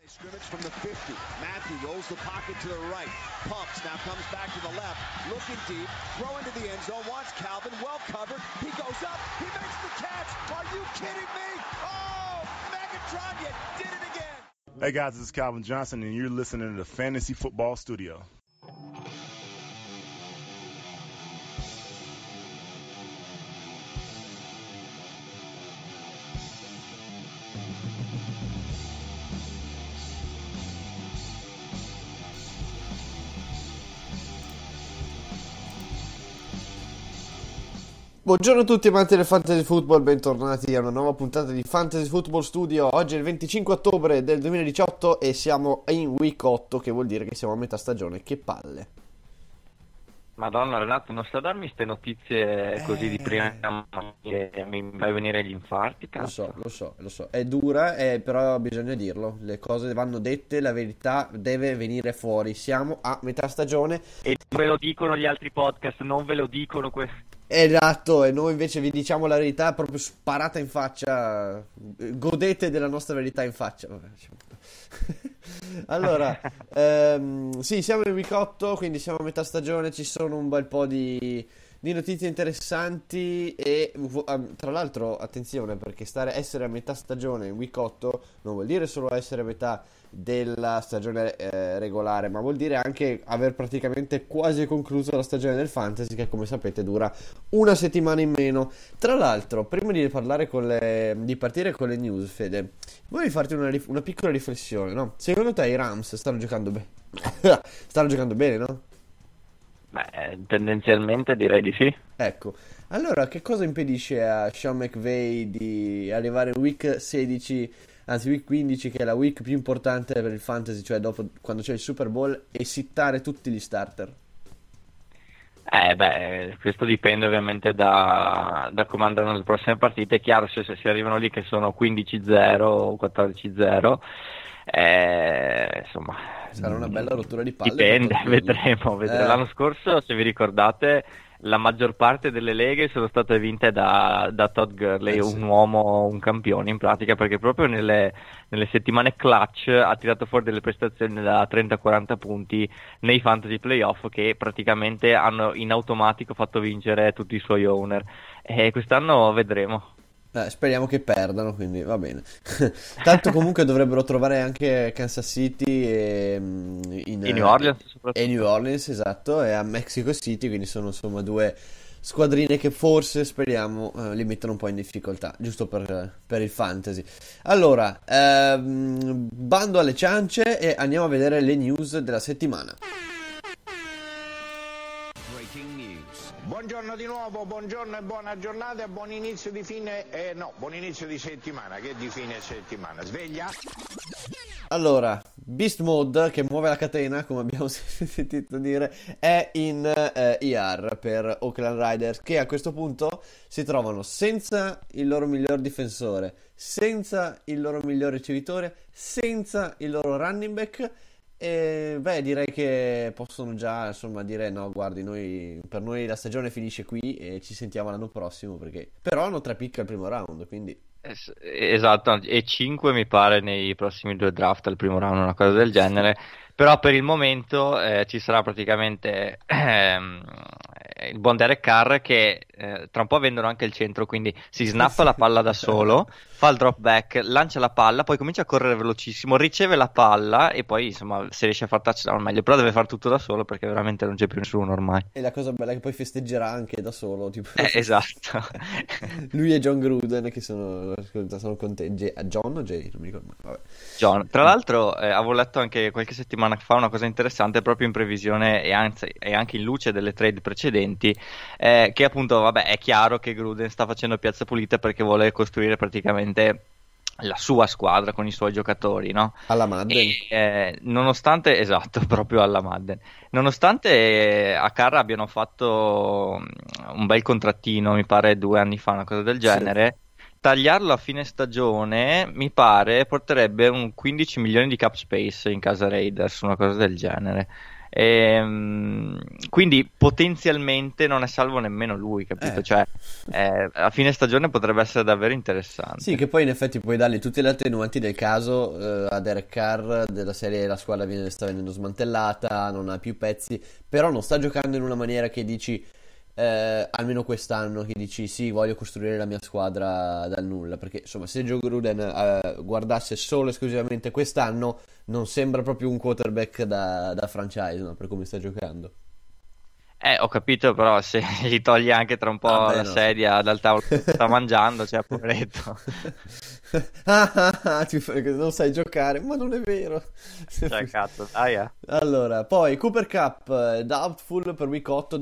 Scrimmage from the 50. Matthew rolls the pocket to the right. Pumps, now comes back to the left. Looking deep, throwing to the end zone. Wants Calvin, well covered. He goes up, he makes the catch. Are you kidding me? Oh, Megatron, you did it again. Hey guys, this is Calvin Johnson, and you're listening to the Fantasy Football Studio. Buongiorno a tutti amanti del Fantasy Football, bentornati a una nuova puntata di Fantasy Football Studio. Oggi è il 25 ottobre del 2018 e siamo in Week 8, che vuol dire che siamo a metà stagione. Che palle. Madonna Renato, non sta a darmi ste notizie così di prima che mi fai venire gli infarti, cazzo. Lo so, è dura, però bisogna dirlo, le cose vanno dette, la verità deve venire fuori, siamo a metà stagione. E ve lo dicono gli altri podcast, non ve lo dicono questi. Esatto, e noi invece vi diciamo la verità proprio sparata in faccia, godete della nostra verità in faccia. Allora, sì, siamo in week 8, quindi siamo a metà stagione, ci sono un bel po' di notizie interessanti e tra l'altro attenzione, perché essere a metà stagione in week 8 non vuol dire solo essere a metà della stagione regolare, ma vuol dire anche aver praticamente quasi concluso la stagione del fantasy, che come sapete dura una settimana in meno. Tra l'altro, prima di partire con le news, Fede, volevo farti una piccola riflessione, no? Secondo te i Rams stanno giocando bene? Stanno giocando bene, no? Beh, tendenzialmente direi di sì. Ecco, allora che cosa impedisce a Sean McVay di arrivare in week 16, anzi week 15, che è la week più importante per il fantasy, cioè dopo, quando c'è il Super Bowl, e sittare tutti gli starter? Questo dipende ovviamente da come andranno le prossime partite. È chiaro, se si arrivano lì che sono 15-0 o 14-0, insomma, sarà una bella rottura di palle. Dipende, vedremo. L'anno scorso, se vi ricordate, la maggior parte delle leghe sono state vinte da Todd Gurley, sì. Un uomo, un campione in pratica, perché proprio nelle settimane clutch ha tirato fuori delle prestazioni da 30-40 punti nei fantasy playoff che praticamente hanno in automatico fatto vincere tutti i suoi owner, e quest'anno vedremo. Speriamo che perdano, quindi va bene. Tanto comunque dovrebbero trovare anche Kansas City e New Orleans soprattutto. E New Orleans, esatto, e a Mexico City, quindi sono insomma due squadrine che forse speriamo li mettano un po' in difficoltà, giusto per il fantasy. Allora, bando alle ciance e andiamo a vedere le news della settimana. Buongiorno di nuovo, buongiorno e buona giornata e buon inizio di buon inizio di settimana, che di fine settimana, sveglia? Allora, Beast Mode, che muove la catena, come abbiamo sentito dire, è in IR per Oakland Raiders, che a questo punto si trovano senza il loro miglior difensore, senza il loro miglior ricevitore, senza il loro running back. E direi che possono già insomma dire no, guardi, per noi la stagione finisce qui e ci sentiamo l'anno prossimo, perché però hanno 3 pick al primo round, quindi esatto, e 5 mi pare nei prossimi 2 draft al primo round, una cosa del genere. Però per il momento ci sarà praticamente il buon Derek Carr che tra un po' vendono anche il centro, quindi si snappa la palla da solo, fa il drop back, lancia la palla, poi comincia a correre velocissimo, riceve la palla e poi insomma se riesce a far touchdown meglio, però deve fare tutto da solo perché veramente non c'è più nessuno ormai. E la cosa bella è che poi festeggerà anche da solo, tipo esatto. Lui e John Gruden che sono contenti. John o Jay? Non mi ricordo mai. Vabbè. John, tra l'altro avevo letto anche qualche settimana fa una cosa interessante proprio in previsione e anche in luce delle trade precedenti, che appunto è chiaro che Gruden sta facendo piazza pulita perché vuole costruire praticamente la sua squadra con i suoi giocatori, no? Alla Madden. Nonostante, esatto, proprio alla Madden, nonostante a Carr abbiano fatto un bel contrattino, mi pare 2 anni fa, una cosa del genere, tagliarlo a fine stagione mi pare porterebbe un 15 milioni di cap space in casa Raiders, una cosa del genere. Quindi potenzialmente non è salvo nemmeno lui, capito? Cioè, a fine stagione potrebbe essere davvero interessante. Sì, che poi in effetti puoi dargli tutte le attenuanti del caso a Derek Carr, della serie la squadra sta venendo smantellata, non ha più pezzi, però non sta giocando in una maniera che dici, almeno quest'anno, che dici sì, voglio costruire la mia squadra dal nulla, perché insomma se Joe Gruden guardasse solo e esclusivamente quest'anno non sembra proprio un quarterback da franchise, no? Per come sta giocando. Ho capito, però se gli togli anche tra un po' Vabbè, la no. sedia dal tavolo che sta mangiando, cioè, poveretto. Non sai giocare, ma non è vero. Cioè, cazzo, dai, Allora, poi Cooper Cup, doubtful per week 8.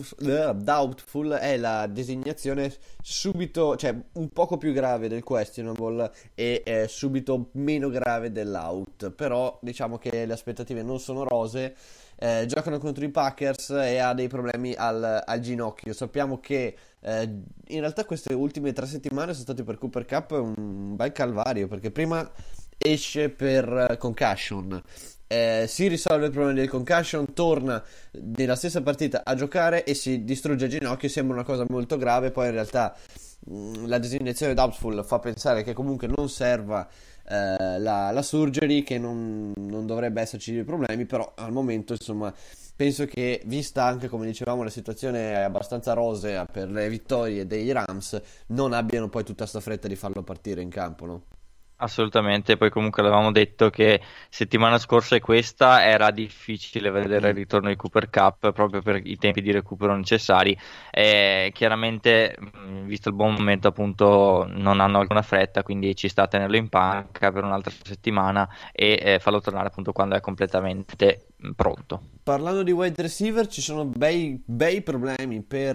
Doubtful è la designazione subito, cioè un poco più grave del questionable e subito meno grave dell'out. Però diciamo che le aspettative non sono rose. Giocano contro i Packers e ha dei problemi al ginocchio. Sappiamo che in realtà queste ultime 3 settimane sono state per Cooper Cup un bel calvario, perché prima esce per concussion, si risolve il problema del concussion, torna nella stessa partita a giocare e si distrugge il ginocchio. Sembra una cosa molto grave, poi in realtà la designazione doubtful fa pensare che comunque non serva la surgery, che non dovrebbe esserci dei problemi, però al momento insomma penso che, vista anche come dicevamo la situazione è abbastanza rosea per le vittorie dei Rams, non abbiano poi tutta sta fretta di farlo partire in campo, no? Assolutamente, poi comunque avevamo detto che settimana scorsa e questa era difficile vedere il ritorno di Cooper Cup proprio per i tempi di recupero necessari. Chiaramente, visto il buon momento, appunto, non hanno alcuna fretta, quindi ci sta a tenerlo in panca per un'altra settimana e farlo tornare appunto quando è completamente pronto. Parlando di wide receiver, ci sono bei problemi per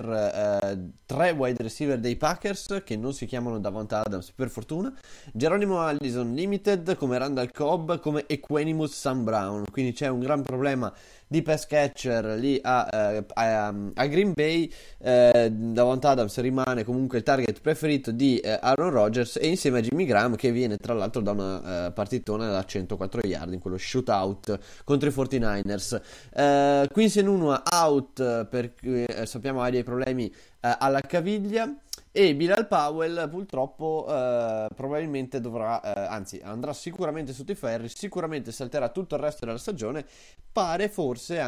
3 wide receiver dei Packers che non si chiamano Davante Adams, per fortuna. Geronimo Allison limited, come Randall Cobb, come Equanimus Sam Brown, quindi c'è un gran problema di pass catcher lì a Green Bay. Davante Adams rimane comunque il target preferito di Aaron Rodgers, e insieme a Jimmy Graham, che viene tra l'altro da una partitona da 104 yard in quello shootout contro i 49ers. Quincy Enunwa out perché sappiamo ha dei problemi alla caviglia, e Bilal Powell purtroppo probabilmente dovrà, anzi andrà sicuramente sotto i ferri, sicuramente salterà tutto il resto della stagione. Pare forse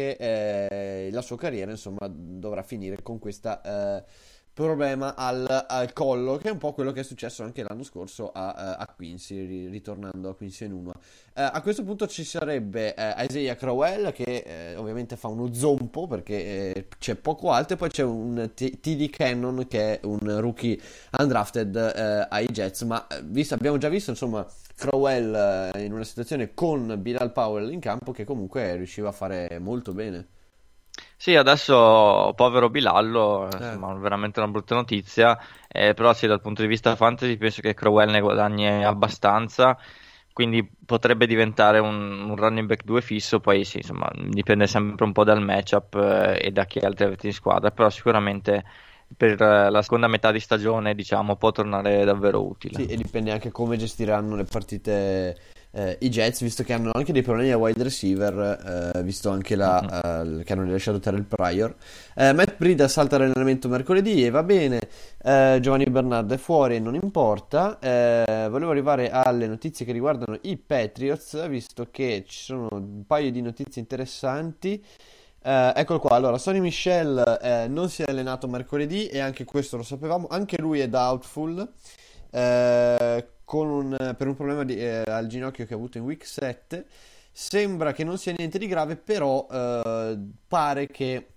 anche la sua carriera insomma dovrà finire con questa problema al collo, che è un po' quello che è successo anche l'anno scorso a Quincy, ritornando a Quincy Enunwa. A questo punto ci sarebbe Isaiah Crowell, che ovviamente fa uno zompo perché c'è poco alto, e poi c'è un TD Cannon che è un rookie undrafted ai Jets, ma abbiamo già visto insomma Crowell in una situazione con Bilal Powell in campo che comunque riusciva a fare molto bene. Sì, adesso povero Bilallo, insomma, veramente una brutta notizia, però sì, dal punto di vista fantasy penso che Crowell ne guadagni abbastanza, quindi potrebbe diventare un running back 2 fisso. Poi sì, insomma, dipende sempre un po' dal matchup e da chi altri avete in squadra, però sicuramente per la seconda metà di stagione, diciamo, può tornare davvero utile. Sì, e dipende anche come gestiranno le partite i Jets, visto che hanno anche dei problemi a wide receiver, visto anche che hanno rilasciato Terrell Pryor. Matt Breida salta l'allenamento mercoledì e va bene. Giovanni Bernard è fuori e non importa. Volevo arrivare alle notizie che riguardano i Patriots, visto che ci sono un paio di notizie interessanti. Eccolo qua. Allora, Sonny Michel non si è allenato mercoledì, e anche questo lo sapevamo. Anche lui è doubtful per un problema al ginocchio che ha avuto in week 7. Sembra che non sia niente di grave, però pare che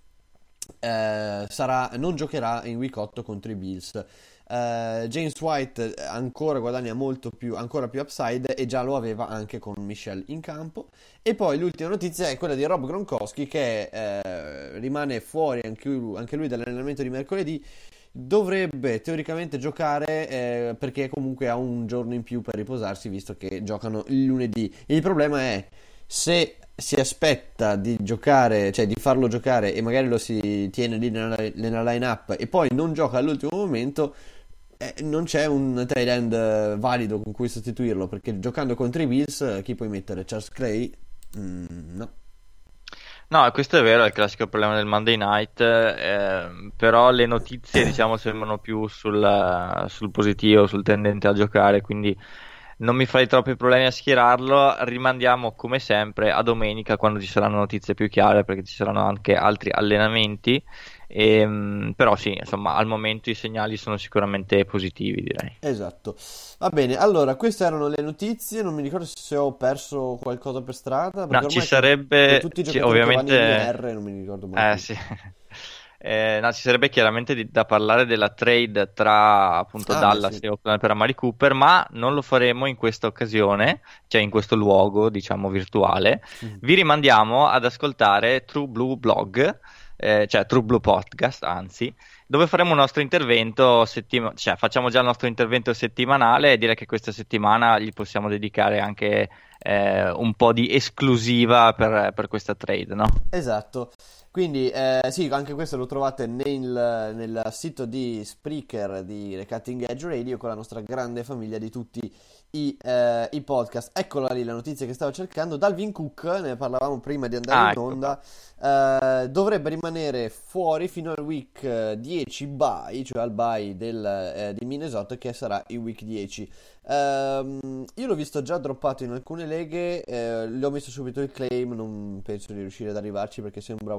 non giocherà in week 8 contro i Bills. James White ancora guadagna ancora più upside, e già lo aveva anche con Michel in campo. E poi l'ultima notizia è quella di Rob Gronkowski, che rimane fuori anche lui dall'allenamento di mercoledì. Dovrebbe teoricamente giocare perché comunque ha un giorno in più per riposarsi, visto che giocano il lunedì. Il problema è se si aspetta di giocare, cioè di farlo giocare, e magari lo si tiene lì nella line-up e poi non gioca all'ultimo momento, non c'è un tight end valido con cui sostituirlo, perché giocando contro i Bills chi puoi mettere? Charles Clay? No. No, questo è vero, è il classico problema del Monday Night, però le notizie diciamo sembrano più sul positivo, sul tendente a giocare, quindi non mi farei troppi problemi a schierarlo. Rimandiamo come sempre a domenica quando ci saranno notizie più chiare, perché ci saranno anche altri allenamenti. Però sì, insomma, al momento i segnali sono sicuramente positivi, direi. Esatto. Va bene, allora, queste erano le notizie. Non mi ricordo se ho perso qualcosa per strada. Perché No, ci ormai sarebbe, con tutti i giocatori che vanno in ovviamente, IR, non mi ricordo mai più. sì. No, ci sarebbe chiaramente da parlare della trade tra appunto Ah, beh, Dallas sì. e Oakland per Amari Cooper, ma non lo faremo in questa occasione, cioè in questo luogo, diciamo, virtuale. Vi rimandiamo ad ascoltare True Blue Blog, cioè True Blue Podcast, anzi, dove faremo un nostro intervento, cioè facciamo già il nostro intervento settimanale, e direi che questa settimana gli possiamo dedicare anche un po' di esclusiva per questa trade, no? Esatto. Quindi, sì, anche questo lo trovate nel sito di Spreaker di The Cutting Edge Radio con la nostra grande famiglia di tutti i podcast. Eccola lì la notizia che stavo cercando. Dalvin Cook, ne parlavamo prima di andare in Ecco. onda, dovrebbe rimanere fuori fino al week 10 bye, cioè al bye di Minnesota, che sarà il week 10. Io l'ho visto già droppato in alcune leghe, gli ho messo subito il claim, non penso di riuscire ad arrivarci perché sembra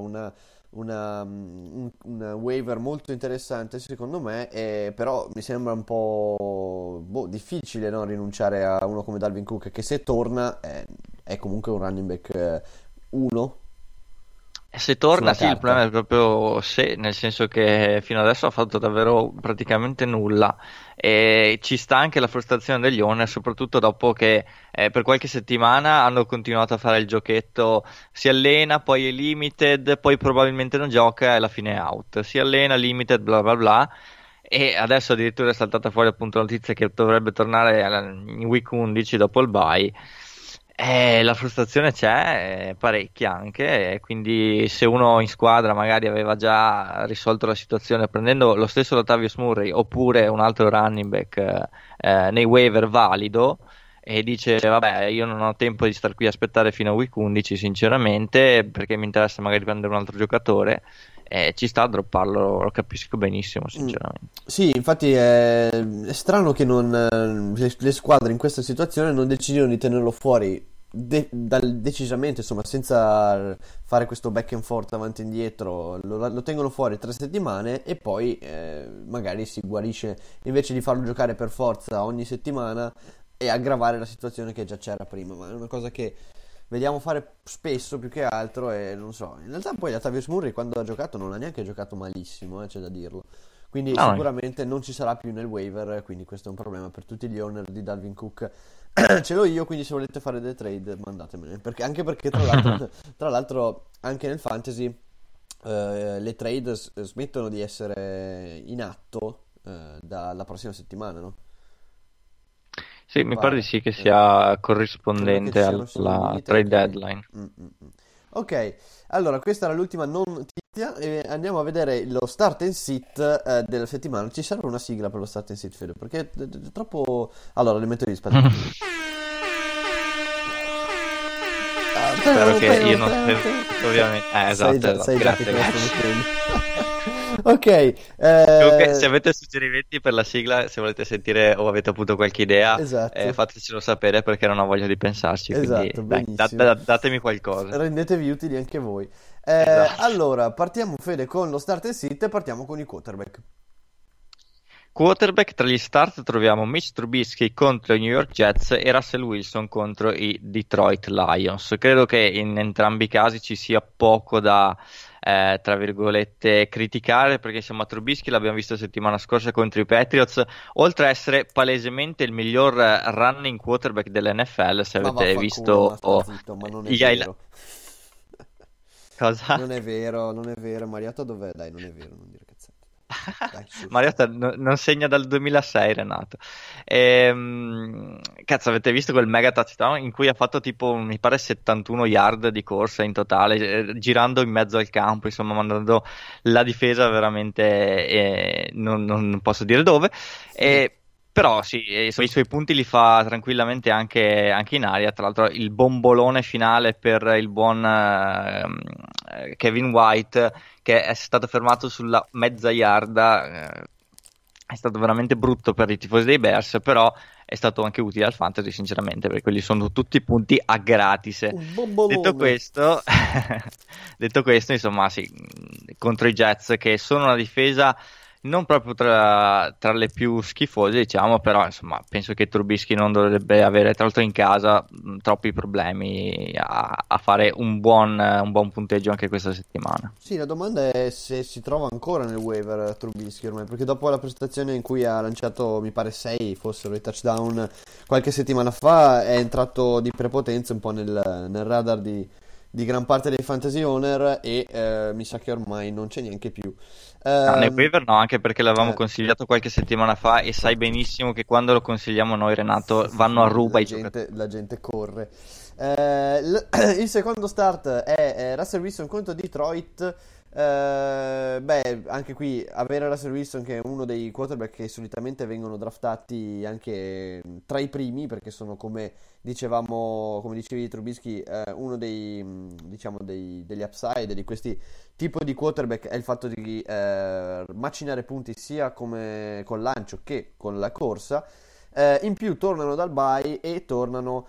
un waiver molto interessante secondo me, però mi sembra un po' difficile, no, rinunciare a uno come Dalvin Cook, che se torna è comunque un running back 1 Se torna, sulla sì, il carta. problema è proprio se, nel senso che fino adesso ha fatto davvero praticamente nulla, e ci sta anche la frustrazione degli owner, soprattutto dopo che per qualche settimana hanno continuato a fare il giochetto, si allena, poi è limited, poi probabilmente non gioca e alla fine è out, si allena, limited, bla bla bla, e adesso addirittura è saltata fuori appunto la notizia che dovrebbe tornare in week 11 dopo il bye. La frustrazione c'è, parecchia anche, e quindi se uno in squadra magari aveva già risolto la situazione prendendo lo stesso Latavius Murray oppure un altro running back nei waiver valido, e dice vabbè, io non ho tempo di star qui a aspettare fino a week 11 sinceramente, perché mi interessa magari prendere un altro giocatore, ci sta a dropparlo, lo capisco benissimo sinceramente. Sì, infatti è strano che le squadre in questa situazione non decidano di tenerlo fuori decisamente, insomma, senza fare questo back and forth avanti e indietro. Lo tengono fuori 3 settimane e poi magari si guarisce, invece di farlo giocare per forza ogni settimana e aggravare la situazione che già c'era prima. Ma è una cosa che vediamo fare spesso più che altro, e non so, in realtà poi Latavius Murray quando ha giocato non ha neanche giocato malissimo, c'è da dirlo. Quindi No, sicuramente non ci sarà più nel waiver, quindi questo è un problema per tutti gli owner di Dalvin Cook. Ce l'ho io, quindi se volete fare delle trade mandatemene, anche perché tra l'altro anche nel fantasy le trade smettono di essere in atto dalla prossima settimana, no? sì, mi pare di Pare. sì che sia Sembra che corrispondente ci siano solo alla limited trade claim. deadline. Ok, allora questa era l'ultima non notizia e andiamo a vedere lo start and sit della settimana. Ci serve una sigla per lo start and sit, Fede, perché è troppo... Allora, le metto lì, aspetta. Spero che io non ovviamente. Esatto, Sai già che grazie, te la sto grazie. mettendo. Ok, Comunque, se avete suggerimenti per la sigla, se volete sentire o avete avuto qualche idea, esatto, fatecelo sapere perché non ho voglia di pensarci. Quindi esatto, dai, benissimo. datemi qualcosa. Rendetevi utili anche voi. Esatto. Allora, partiamo, Fede, con lo start and sit e partiamo con i quarterback. Quarterback, tra gli start troviamo Mitch Trubisky contro i New York Jets e Russell Wilson contro i Detroit Lions. Credo che in entrambi i casi ci sia poco da, tra virgolette, criticare, perché insomma Trubisky l'abbiamo visto settimana scorsa contro i Patriots, oltre a essere palesemente il miglior running quarterback dell'NFL, se Ma avete vaffanculo, visto ma sta zitto, ma non è gli vero. Cosa? Non è vero. Mariota dov'è? Dai, non è vero, non dire cazzate. Dai, su. Mariota non segna dal 2006, Renato. Cazzo, avete visto quel mega touchdown in cui ha fatto tipo, mi pare, 71 yard di corsa in totale, girando in mezzo al campo, insomma, mandando la difesa veramente, non posso dire dove. Però sì, i suoi punti li fa tranquillamente anche in aria. Tra l'altro il bombolone finale per il buon Kevin White, che è stato fermato sulla mezza yarda. È stato veramente brutto per i tifosi dei Bears, però è stato anche utile al fantasy, sinceramente, perché quelli sono tutti punti a gratis. Detto questo, detto questo, insomma, sì, contro i Jets, che sono una difesa non proprio tra le più schifose, diciamo, però insomma penso che Trubisky non dovrebbe avere, tra l'altro in casa, troppi problemi a fare un buon punteggio anche questa settimana. Sì, la domanda è se si trova ancora nel waiver Trubisky ormai, perché dopo la prestazione in cui ha lanciato, mi pare 6 fossero i touchdown qualche settimana fa, è entrato di prepotenza un po' nel radar di gran parte dei fantasy owner e mi sa che ormai non c'è neanche più. Nei waiver no, anche perché l'avevamo consigliato qualche settimana fa e sai benissimo che quando lo consigliamo noi, Renato, vanno a ruba i giocatori. La gente corre. Il secondo start è Russell Wilson contro Detroit. Anche qui avere Russell Wilson, che è uno dei quarterback che solitamente vengono draftati anche tra i primi, perché sono, come dicevi Trubisky, uno dei, diciamo, degli upside di questi tipo di quarterback è il fatto di macinare punti sia come col lancio che con la corsa. In più tornano dal bye e tornano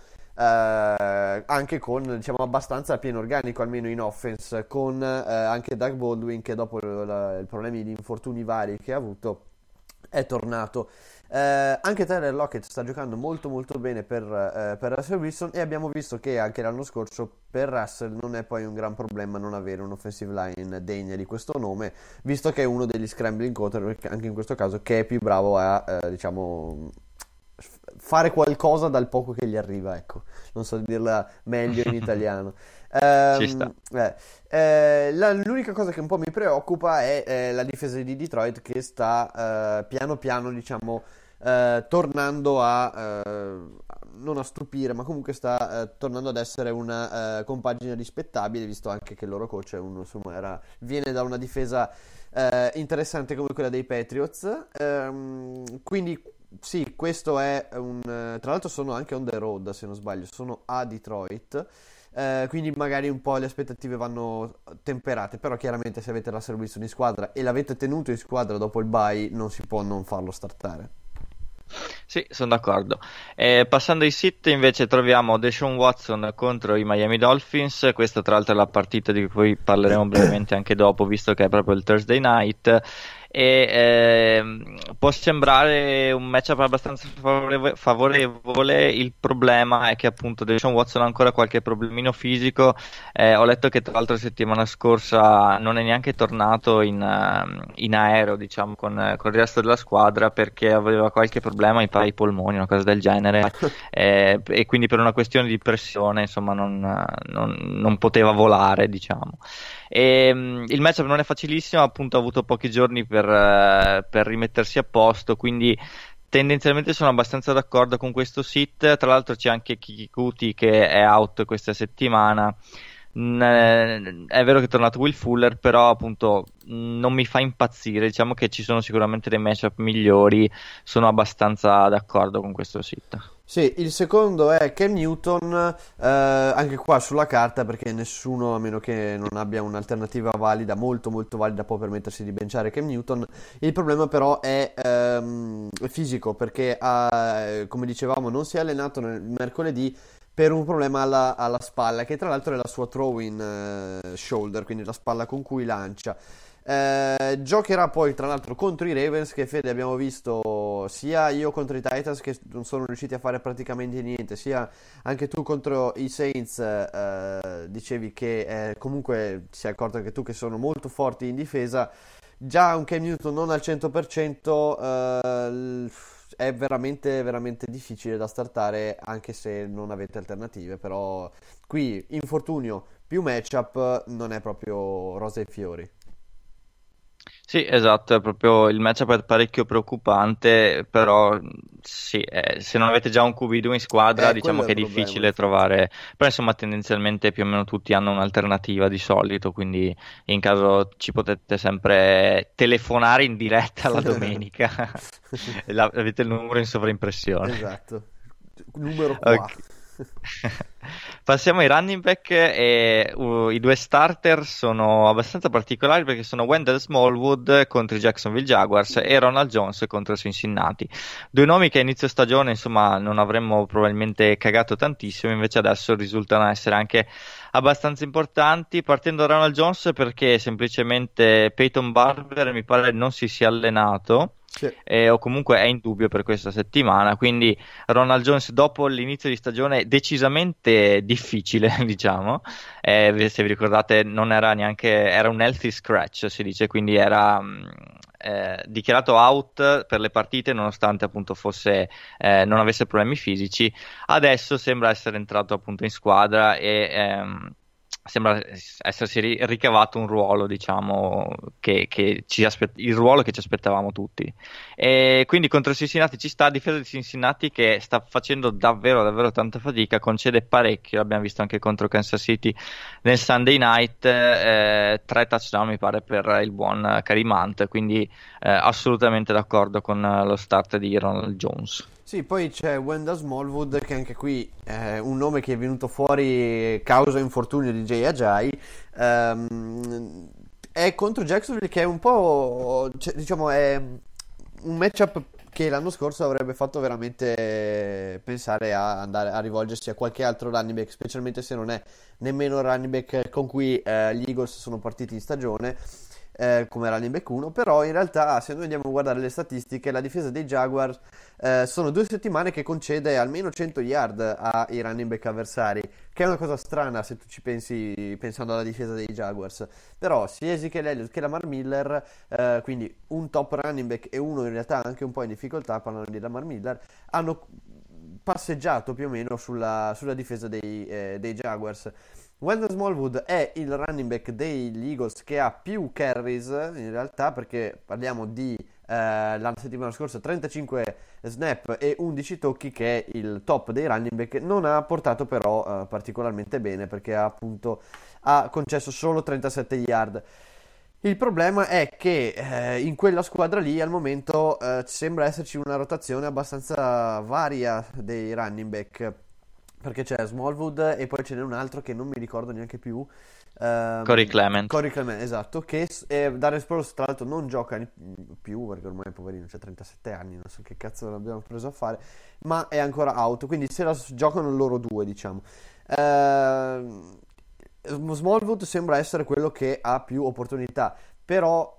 anche con, diciamo, abbastanza a pieno organico, almeno in offense, con anche Doug Baldwin, che dopo i problemi di infortuni vari che ha avuto è tornato. Anche Tyler Lockett sta giocando molto molto bene per Russell Wilson, e abbiamo visto che anche l'anno scorso per Russell non è poi un gran problema non avere un offensive line degna di questo nome, visto che è uno degli scrambling quarterback, anche in questo caso, che è più bravo a diciamo fare qualcosa dal poco che gli arriva, ecco, non so dirla meglio in italiano. Ci sta. L'unica cosa che un po' mi preoccupa è la difesa di Detroit, che sta piano piano, diciamo, tornando a non a stupire, ma comunque sta tornando ad essere una compagine rispettabile, visto anche che il loro coach è viene da una difesa interessante come quella dei Patriots. Quindi sì, questo è tra l'altro sono anche on the road, se non sbaglio, sono a Detroit. Quindi magari un po' le aspettative vanno temperate, però chiaramente se avete Russell Wilson in squadra e l'avete tenuto in squadra dopo il bye, non si può non farlo startare. Sì, sono d'accordo. Passando ai sit, invece, troviamo Deshaun Watson contro i Miami Dolphins. Questa tra l'altro è la partita di cui parleremo brevemente anche dopo, visto che è proprio il Thursday night. E può sembrare un matchup abbastanza favorevole. Il problema è che appunto Deshaun Watson ha ancora qualche problemino fisico. Ho letto che tra l'altro settimana scorsa non è neanche tornato in aereo, diciamo, con il resto della squadra, perché aveva qualche problema ai polmoni, una cosa del genere, e quindi per una questione di pressione, insomma, non poteva volare, diciamo. Il matchup non è facilissimo, appunto ha avuto pochi giorni per rimettersi a posto, quindi tendenzialmente sono abbastanza d'accordo con questo sit. Tra l'altro c'è anche Kiki Kuti che è out questa settimana. È vero che è tornato Will Fuller, però appunto non mi fa impazzire. Diciamo che ci sono sicuramente dei matchup migliori. Sono abbastanza d'accordo con questo sit. Sì, il secondo è Cam Newton, anche qua sulla carta, perché nessuno, a meno che non abbia un'alternativa valida, molto molto valida, può permettersi di benciare Cam Newton. Il problema però è fisico, perché come dicevamo non si è allenato nel mercoledì per un problema alla spalla, che tra l'altro è la sua throw-in shoulder, quindi la spalla con cui lancia. Giocherà poi tra l'altro contro i Ravens, che Fede abbiamo visto sia io contro i Titans, che non sono riusciti a fare praticamente niente, sia anche tu contro i Saints. Dicevi che comunque si è accorto anche tu che sono molto forti in difesa. Già un Cam Newton non al 100% è veramente veramente difficile da startare, anche se non avete alternative. Però qui infortunio più matchup non è proprio rose e fiori. Sì, esatto, è proprio il matchup è parecchio preoccupante, però sì, se non avete già un QB2 in squadra, diciamo che è difficile trovare, però insomma tendenzialmente più o meno tutti hanno un'alternativa di solito, quindi in caso ci potete sempre telefonare in diretta la domenica, avete il numero in sovraimpressione. Esatto, numero qua. Okay. Passiamo ai running back e i due starter sono abbastanza particolari perché sono Wendell Smallwood contro i Jacksonville Jaguars e Ronald Jones contro i Cincinnati. Due nomi che a inizio stagione, insomma, non avremmo probabilmente cagato tantissimo, invece adesso risultano essere anche abbastanza importanti. Partendo da Ronald Jones perché semplicemente Peyton Barber mi pare non si sia allenato. Sì. O comunque è in dubbio per questa settimana, quindi Ronald Jones dopo l'inizio di stagione decisamente difficile, diciamo, se vi ricordate non era neanche, era un healthy scratch si dice, quindi era dichiarato out per le partite nonostante appunto fosse non avesse problemi fisici. Adesso sembra essere entrato appunto in squadra e sembra essersi ricavato un ruolo, diciamo, che il ruolo che ci aspettavamo tutti. E quindi contro Cincinnati ci sta, difesa di Cincinnati che sta facendo davvero davvero tanta fatica, concede parecchio, l'abbiamo visto anche contro Kansas City nel Sunday Night, 3 touchdown mi pare per il buon Kareem Hunt, quindi assolutamente d'accordo con lo start di Ronald Jones. Sì, poi c'è Wendell Smallwood che anche qui è un nome che è venuto fuori causa infortunio di Jay Ajayi, è contro Jacksonville che è un po', cioè, diciamo, è un matchup che l'anno scorso avrebbe fatto veramente pensare a andare a rivolgersi a qualche altro running back, specialmente se non è nemmeno il running back con cui gli Eagles sono partiti in stagione. Come running back 1, però in realtà se noi andiamo a guardare le statistiche, la difesa dei Jaguars sono 2 settimane che concede almeno 100 yard ai running back avversari, che è una cosa strana se tu ci pensi pensando alla difesa dei Jaguars, però sia Ezekiel Elliott che Lamar Miller, quindi un top running back e uno in realtà anche un po' in difficoltà, parlando di Lamar Miller, hanno passeggiato più o meno sulla difesa dei Jaguars. Wendell Smallwood è il running back degli Eagles che ha più carries in realtà, perché parliamo di la settimana scorsa 35 snap e 11 tocchi, che è il top dei running back. Non ha portato però particolarmente bene perché ha concesso solo 37 yard. Il problema è che in quella squadra lì al momento sembra esserci una rotazione abbastanza varia dei running back, perché c'è Smallwood e poi ce n'è un altro che non mi ricordo neanche più, Corey Clement, esatto, che Darius Sproles tra l'altro non gioca più perché ormai poverino c'ha 37 anni, non so che cazzo l'abbiamo preso a fare, ma è ancora out, quindi se la giocano loro due, diciamo. Smallwood sembra essere quello che ha più opportunità, però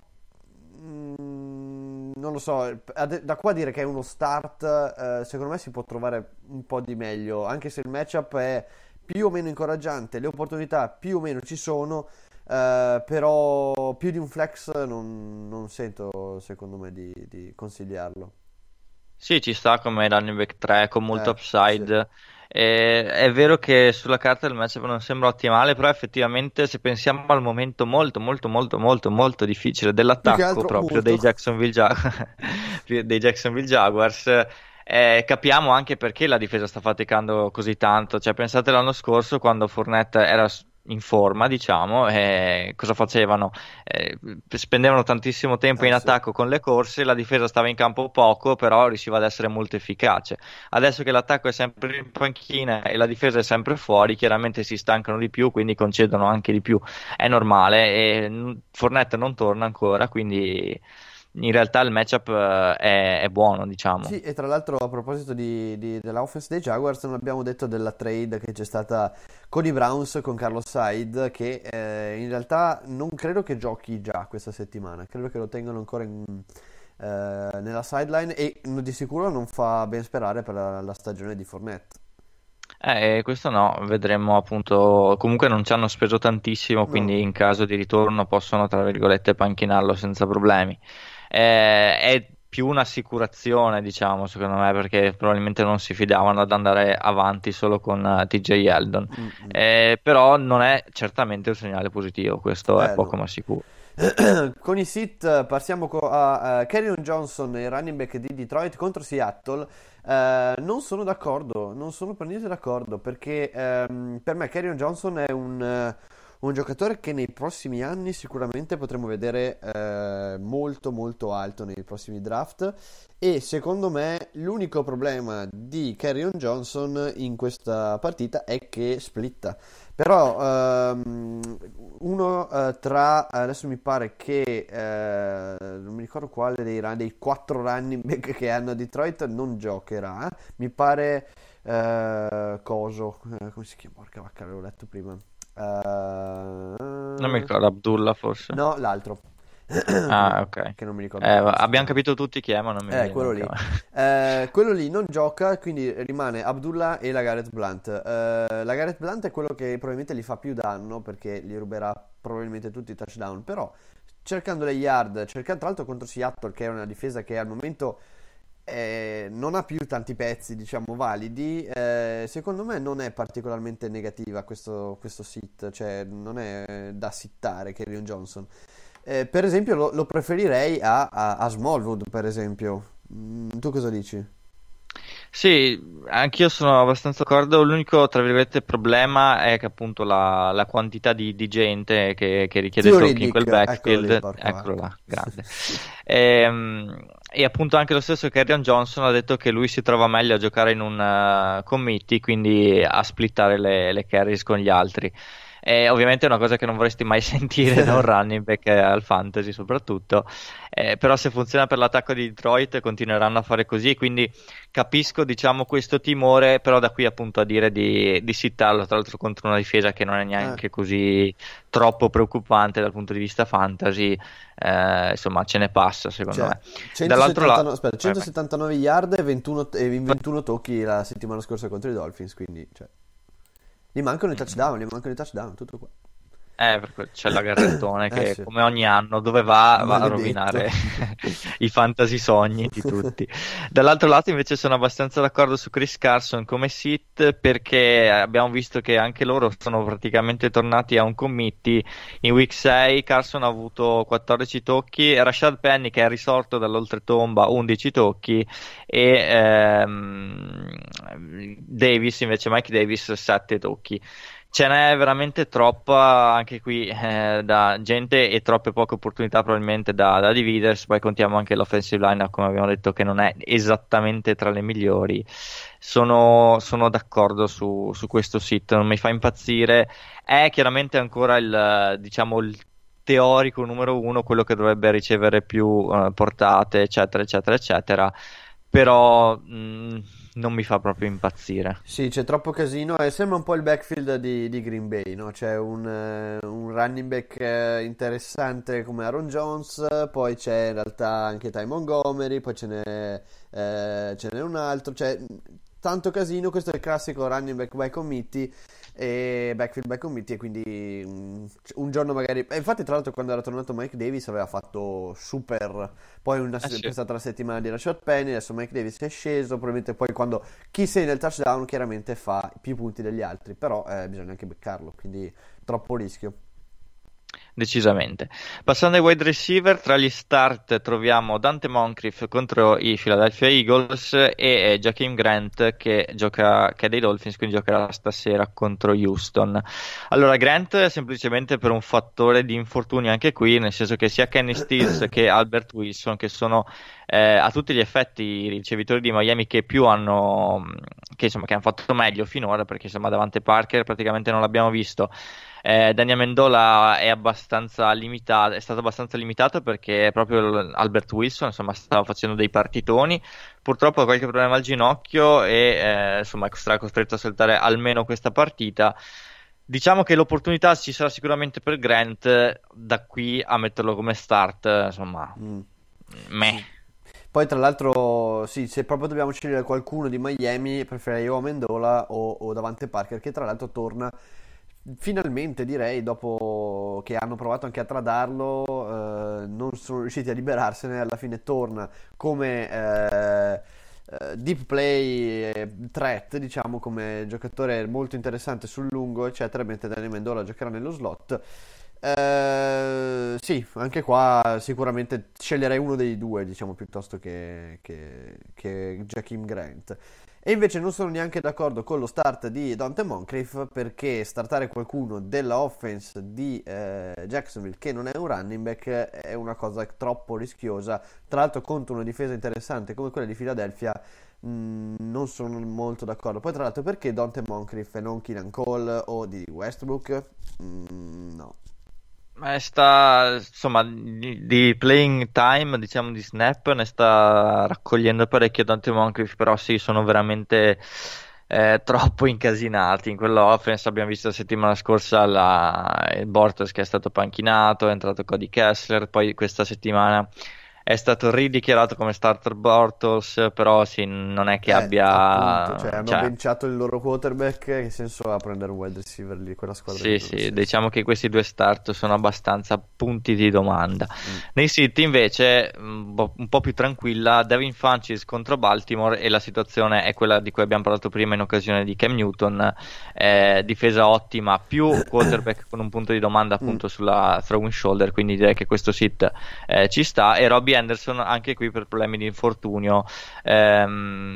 non lo so, da qua a dire che è uno start, secondo me si può trovare un po' di meglio, anche se il matchup è più o meno incoraggiante, le opportunità più o meno ci sono, però più di un flex non sento, secondo me, di consigliarlo. sì, ci sta come running back 3 con molto upside. Sì. È vero che sulla carta il matchup non sembra ottimale, però effettivamente se pensiamo al momento molto molto molto molto molto difficile Più che dell'attacco altro proprio molto. dei Jacksonville Jaguars, capiamo anche perché la difesa sta faticando così tanto. Cioè, pensate l'anno scorso quando Fournette era in forma, diciamo, cosa facevano? Spendevano tantissimo tempo in Sì. attacco con le corse, la difesa stava in campo poco, però riusciva ad essere molto efficace. Adesso che l'attacco è sempre in panchina e la difesa è sempre fuori, chiaramente si stancano di più, quindi concedono anche di più. È normale e Fournette non torna ancora, quindi in realtà il matchup è buono, diciamo. Sì, e tra l'altro a proposito dell'offense dei Jaguars, non abbiamo detto della trade che c'è stata con i Browns, con Carlos Hyde, che in realtà non credo che giochi già questa settimana, credo che lo tengano ancora nella sideline e di sicuro non fa ben sperare per la stagione di Fournette. Questo no, vedremo appunto. Comunque non ci hanno speso tantissimo, No. quindi in caso di ritorno possono, tra virgolette, panchinarlo senza problemi. È più un'assicurazione, diciamo, secondo me, perché probabilmente non si fidavano ad andare avanti solo con TJ Yeldon. Però non è certamente un segnale positivo, questo è poco No. ma sicuro. Con i sit passiamo a Kerryon Johnson, il running back di Detroit contro Seattle. Non sono d'accordo, non sono per niente d'accordo perché per me Kerryon Johnson è un un giocatore che nei prossimi anni sicuramente potremo vedere molto molto alto nei prossimi draft, e secondo me l'unico problema di Kerryon Johnson in questa partita è che splitta. Però adesso mi pare che non mi ricordo quale dei 4 running back che hanno a Detroit non giocherà. Mi pare come si chiama? Porca vacca, l'avevo letto prima. Non mi ricordo, Abdullah forse. No, l'altro. Ah, ok. Che non mi ricordo come si Abbiamo chiama. capito tutti chi è, ma non mi viene Quello lì. nunca. Quello lì non gioca, quindi rimane Abdullah e la Garrett Blunt. La Garrett Blunt è quello che probabilmente gli fa più danno, perché gli ruberà probabilmente tutti i touchdown. Però cercando le yard, cercando tra l'altro contro Seattle, che è una difesa che al momento non ha più tanti pezzi, diciamo, validi, secondo me non è particolarmente negativa questo sit, cioè non è da sittare Kerryon Johnson. Per esempio lo preferirei a Smallwood, per esempio. Tu cosa dici? Sì, anch'io sono abbastanza d'accordo. L'unico, tra virgolette, problema è che appunto la quantità di gente che richiede Theo tocchi in quel Riddick, backfield, porca eccolo vacca. là, grande. E appunto anche lo stesso Kerryon Johnson ha detto che lui si trova meglio a giocare in un committee, quindi a splittare le carries con gli altri. Ovviamente è una cosa che non vorresti mai sentire da un running back al fantasy soprattutto, però se funziona per l'attacco di Detroit continueranno a fare così, quindi capisco, diciamo, questo timore, però da qui appunto a dire di sittarlo, tra l'altro contro una difesa che non è neanche così troppo preoccupante dal punto di vista fantasy, insomma ce ne passa secondo me. 179 yard e 21 tocchi la settimana scorsa contro i Dolphins, quindi gli mancano i touchdown, tutto qua. Perché c'è la Garrettone che sì. come ogni anno dove va a Maledetto. rovinare i fantasy sogni di tutti. Dall'altro lato invece sono abbastanza d'accordo su Chris Carson come sit, perché abbiamo visto che anche loro sono praticamente tornati a un committee. In week 6 Carson ha avuto 14 tocchi, Rashad Penny che è risorto dall'oltretomba 11 tocchi e Davis invece, Mike Davis 7 tocchi. Ce n'è veramente troppa anche qui da gente e troppe poche opportunità probabilmente da dividersi. Poi contiamo anche l'offensive line, come abbiamo detto, che non è esattamente tra le migliori. Sono d'accordo su questo sit, non mi fa impazzire. È chiaramente ancora diciamo, il teorico numero uno, quello che dovrebbe ricevere più portate, eccetera, eccetera, eccetera. Però non mi fa proprio impazzire. Sì, c'è troppo casino e sembra un po' il backfield di Green Bay, no? C'è un running back interessante come Aaron Jones, poi c'è in realtà anche Ty Montgomery, poi ce n'è un altro, c'è tanto casino. Questo è il classico running back by committee e backfield by committee, e quindi un giorno magari infatti tra l'altro quando era tornato Mike Davis aveva fatto super, poi Sì. è stata la settimana di Rashad Penny, adesso Mike Davis è sceso, probabilmente poi quando chi segna il touchdown chiaramente fa più punti degli altri, però bisogna anche beccarlo, quindi troppo rischio. Decisamente. Passando ai wide receiver, tra gli start troviamo Dante Moncrief contro i Philadelphia Eagles e Jakeem Grant che è dei Dolphins, quindi giocherà stasera contro Houston. Allora, Grant semplicemente per un fattore di infortunio anche qui, nel senso che sia Kenny Stills che Albert Wilson, che sono a tutti gli effetti i ricevitori di Miami che hanno fatto meglio finora, perché insomma Davante Parker praticamente non l'abbiamo visto. Dani Amendola è stato abbastanza limitato perché proprio Albert Wilson insomma stava facendo dei partitoni, purtroppo ha qualche problema al ginocchio e insomma sarà costretto a saltare almeno questa partita. Diciamo che l'opportunità ci sarà sicuramente per Grant, da qui a metterlo come start insomma meh. Poi tra l'altro sì, se proprio dobbiamo scegliere qualcuno di Miami preferirei o Amendola o Davante Parker, che tra l'altro torna finalmente, direi, dopo che hanno provato anche a tradarlo, non sono riusciti a liberarsene, alla fine torna come deep play threat, diciamo, come giocatore molto interessante sul lungo, eccetera, mentre Dani Amendola giocherà nello slot. Sì, anche qua sicuramente sceglierei uno dei due, diciamo, piuttosto che Jakeem Grant. E invece non sono neanche d'accordo con lo start di Dante Moncrief, perché startare qualcuno della offense di Jacksonville che non è un running back è una cosa troppo rischiosa, tra l'altro contro una difesa interessante come quella di Philadelphia. Non sono molto d'accordo. Poi tra l'altro, perché Dante Moncrief e non Keenan Cole o di Westbrook? No. Ma insomma, di playing time, diciamo di snap, ne sta raccogliendo parecchio Dante Moncrief, però sì, sono veramente troppo incasinati in quella offense. Abbiamo visto la settimana scorsa il Bortles che è stato panchinato, è entrato Cody Kessler, poi questa settimana è stato ridichiarato come starter Bortles, però sì, non è che abbia... appunto, hanno benciato il loro quarterback, che senso ha prendere un wide receiver lì, quella squadra? Sì, diciamo che questi due start sono abbastanza punti di domanda. Nei sit invece un po' più tranquilla, Devin Funchess contro Baltimore, e la situazione è quella di cui abbiamo parlato prima in occasione di Cam Newton, difesa ottima, più quarterback con un punto di domanda appunto sulla throwing shoulder, quindi direi che questo sit ci sta. E Robbie Anderson anche qui per problemi di infortunio, era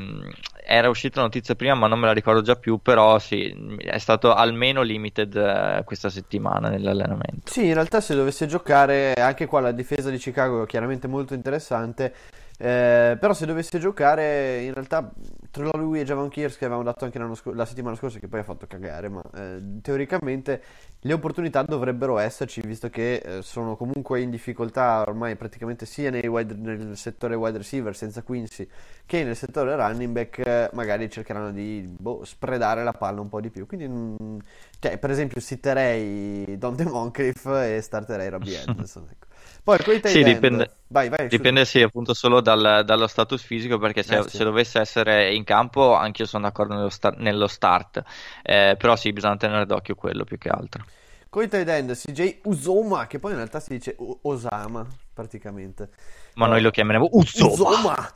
uscita la notizia prima ma non me la ricordo già più, però sì, è stato almeno limited questa settimana nell'allenamento. Sì, in realtà se dovesse giocare, anche qua la difesa di Chicago è chiaramente molto interessante, però se dovesse giocare in realtà tra lui e Javon Kearse, che avevamo dato anche la settimana scorsa, che poi ha fatto cagare, ma teoricamente le opportunità dovrebbero esserci, visto che sono comunque in difficoltà ormai praticamente sia nel settore wide receiver senza Quincy che nel settore running back. Magari cercheranno di spredare la palla un po' di più, quindi per esempio sitterei Dante Moncrief e starterei Robbie Anderson, ecco. Poi sì, dipende, vai, dipende sì, appunto solo dallo status fisico, perché sì. se dovesse essere in campo anch'io sono d'accordo nello start, però sì, bisogna tenere d'occhio quello più che altro. Con i tight end CJ Uzomah, che poi in realtà si dice Osama praticamente, ma noi lo chiameremo Uzomah.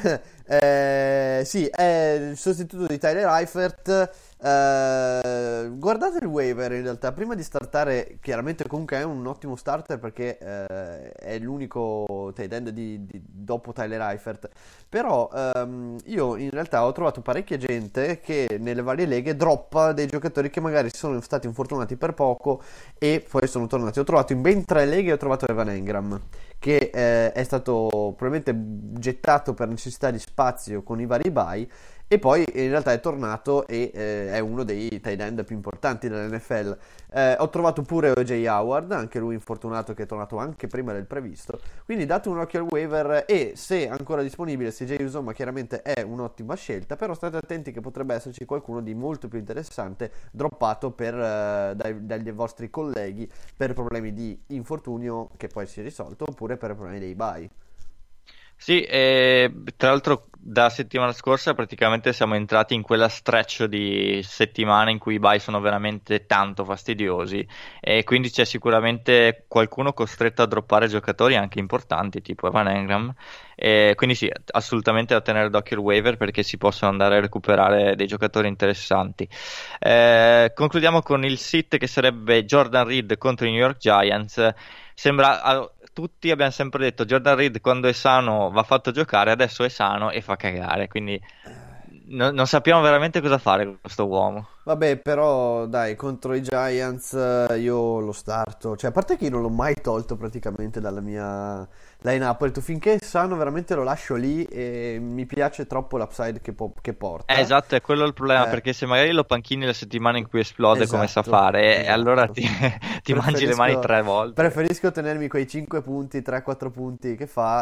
Sì, è il sostituto di Tyler Eifert. Guardate il waiver, in realtà prima di startare, chiaramente comunque è un ottimo starter perché è l'unico tight end dopo Tyler Eifert, però io in realtà ho trovato parecchia gente che nelle varie leghe droppa dei giocatori che magari sono stati infortunati per poco e poi sono tornati. Ho trovato in ben 3 leghe, ho trovato Evan Engram, che è stato probabilmente gettato per necessità di spazio con i vari bye, e poi in realtà è tornato e è uno dei tight end più importanti dell'NFL. Ho trovato pure O.J. Howard, anche lui infortunato, che è tornato anche prima del previsto, quindi date un occhio al waiver, e se ancora disponibile CJ Uzomah chiaramente è un'ottima scelta, però state attenti che potrebbe esserci qualcuno di molto più interessante droppato dagli vostri colleghi per problemi di infortunio che poi si è risolto, oppure per problemi dei bye. Sì, tra l'altro da settimana scorsa praticamente siamo entrati in quella stretch di settimane in cui i bye sono veramente tanto fastidiosi, e quindi c'è sicuramente qualcuno costretto a droppare giocatori anche importanti tipo Evan Engram, e quindi sì, assolutamente da tenere d'occhio il waiver, perché si possono andare a recuperare dei giocatori interessanti. Concludiamo con il sit, che sarebbe Jordan Reed contro i New York Giants. Sembra... Tutti abbiamo sempre detto Jordan Reed quando è sano va fatto giocare, adesso è sano e fa cagare, quindi non sappiamo veramente cosa fare con questo uomo. Vabbè, però dai, contro i Giants io lo starto, cioè a parte che io non l'ho mai tolto praticamente dalla mia line-up, ho detto finché è sano veramente lo lascio lì, e mi piace troppo l'upside che porta. Esatto, è quello il problema, perché se magari lo panchini la settimana in cui esplode, esatto, come sa fare, esatto. Allora ti mangi le mani 3 volte. Preferisco tenermi quei 5 punti, 3-4 punti che fa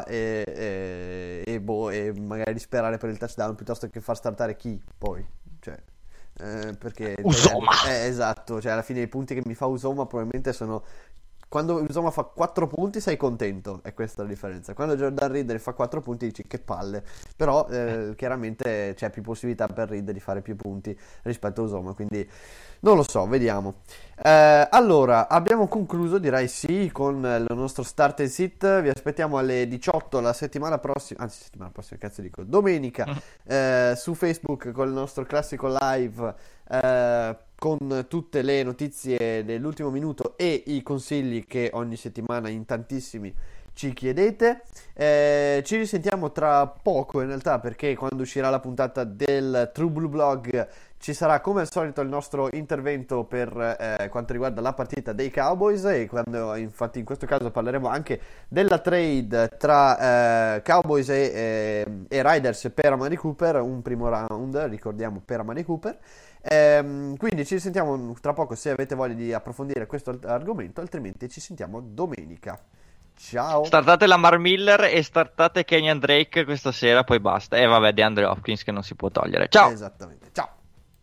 e magari sperare per il touchdown piuttosto che far startare chi poi, cioè... perché Uzomah! Esatto, cioè alla fine i punti che mi fa Uzomah probabilmente sono... Quando Uzomah fa 4 punti sei contento, è questa la differenza. Quando Jordan Reed fa 4 punti dici che palle, però chiaramente c'è più possibilità per Reed di fare più punti rispetto a Uzomah, quindi non lo so, vediamo. Allora, abbiamo concluso, direi sì, con il nostro start and sit. Vi aspettiamo alle 18 la settimana prossima, domenica, su Facebook con il nostro classico live, con tutte le notizie dell'ultimo minuto e i consigli che ogni settimana in tantissimi ci chiedete. Ci risentiamo tra poco in realtà, perché quando uscirà la puntata del True Blue Blog ci sarà come al solito il nostro intervento per quanto riguarda la partita dei Cowboys, e quando infatti in questo caso parleremo anche della trade tra Cowboys e Riders per Amari Cooper, un primo round, ricordiamo, per Amari Cooper. Quindi ci sentiamo tra poco se avete voglia di approfondire questo argomento, altrimenti ci sentiamo domenica. Ciao. Startate Lamar Miller e startate Kenyan Drake questa sera, poi basta. E vabbè, DeAndre Hopkins che non si può togliere. Ciao. Esattamente. Ciao.